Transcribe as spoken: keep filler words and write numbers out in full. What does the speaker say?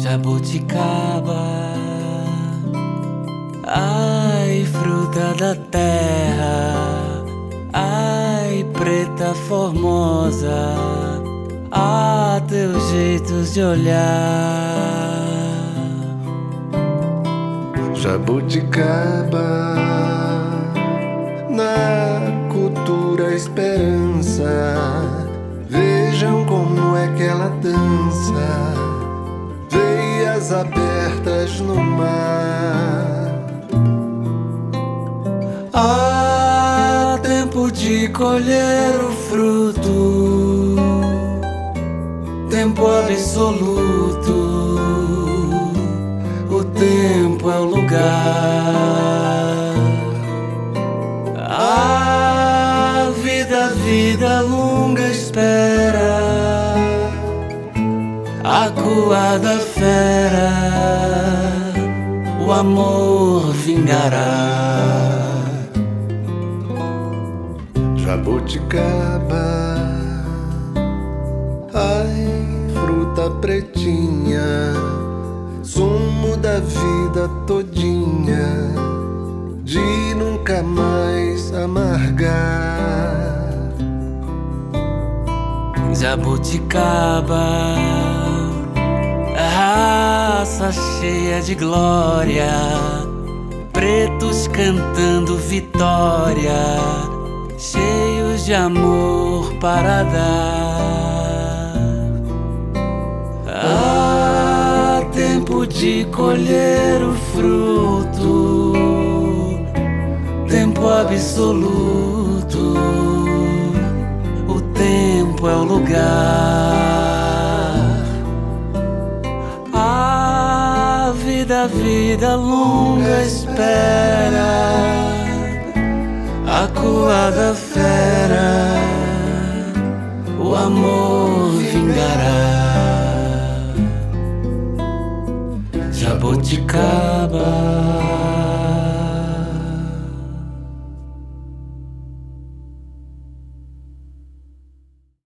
Jabuticaba, ai, fruta da terra, ai, preta formosa, ah, teus jeitos de olhar. Jabuticaba, na cultura esperança, vejam como é que ela dança, veias abertas no mar. Há tempo de colher o fruto, tempo absoluto, o tempo é o lugar. A vida, vida, longa espera, acuada fera, o amor vingará. Jabuticaba, ai, fruta pretinha, sumo da vida todinha, de nunca mais amargar. Jabuticaba, raça cheia de glória, pretos cantando vitória, cheios de amor para dar. Há tempo de colher o fruto, tempo absoluto, o tempo é o lugar. A vida, vida longa espera, acuada fera, o amor vingará. Jabuticaba.